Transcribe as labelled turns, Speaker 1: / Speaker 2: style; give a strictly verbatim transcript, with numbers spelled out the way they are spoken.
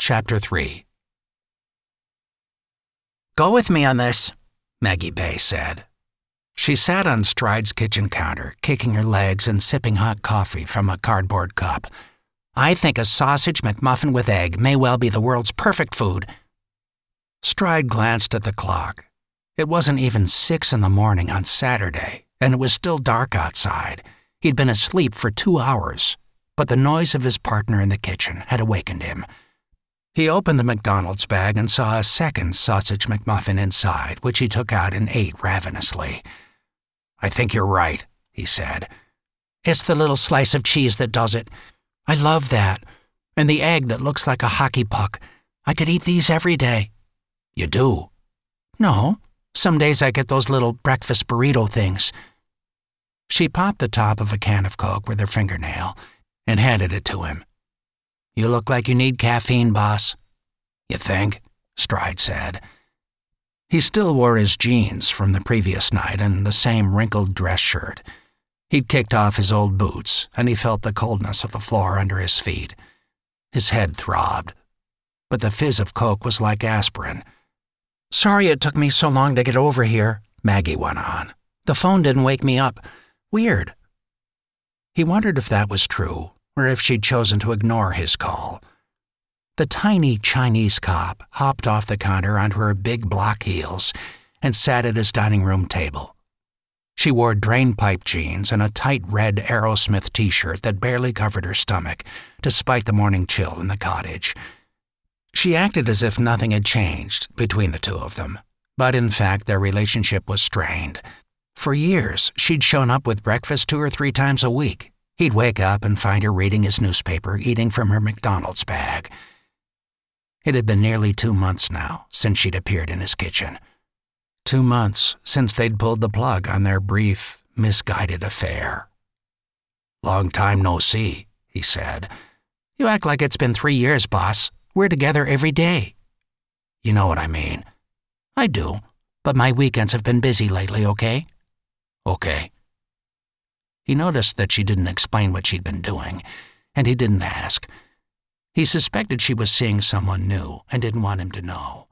Speaker 1: Chapter three. "Go with me on this," Maggie Bay said. She sat on Stride's kitchen counter, kicking her legs and sipping hot coffee from a cardboard cup. "I think a sausage McMuffin with egg may well be the world's perfect food." Stride glanced at the clock. It wasn't even six in the morning on Saturday, and it was still dark outside. He'd been asleep for two hours, but the noise of his partner in the kitchen had awakened him. He opened the McDonald's bag and saw a second sausage McMuffin inside, which he took out and ate ravenously. "I think you're right," he said. "It's the little slice of cheese that does it. I love that. And the egg that looks like a hockey puck. I could eat these every day." "You do?" "No. Some days I get those little breakfast burrito things." She popped the top of a can of Coke with her fingernail and handed it to him. "You look like you need caffeine, boss." "You think?" Stride said. He still wore his jeans from the previous night and the same wrinkled dress shirt. He'd kicked off his old boots, and he felt the coldness of the floor under his feet. His head throbbed, but the fizz of Coke was like aspirin. "Sorry it took me so long to get over here," Maggie went on. "The phone didn't wake me up. Weird." He wondered if that was true, or if she'd chosen to ignore his call. The tiny Chinese cop hopped off the counter onto her big block heels and sat at his dining room table. She wore drainpipe jeans and a tight red Aerosmith t-shirt that barely covered her stomach, despite the morning chill in the cottage. She acted as if nothing had changed between the two of them, but in fact their relationship was strained. For years, she'd shown up with breakfast two or three times a week. He'd wake up and find her reading his newspaper, eating from her McDonald's bag. It had been nearly two months now since she'd appeared in his kitchen. Two months since they'd pulled the plug on their brief, misguided affair. "Long time no see," he said. "You act like it's been three years, boss. We're together every day." "You know what I mean." "I do, but my weekends have been busy lately, okay?" "Okay." He noticed that she didn't explain what she'd been doing, and he didn't ask. He suspected she was seeing someone new and didn't want him to know.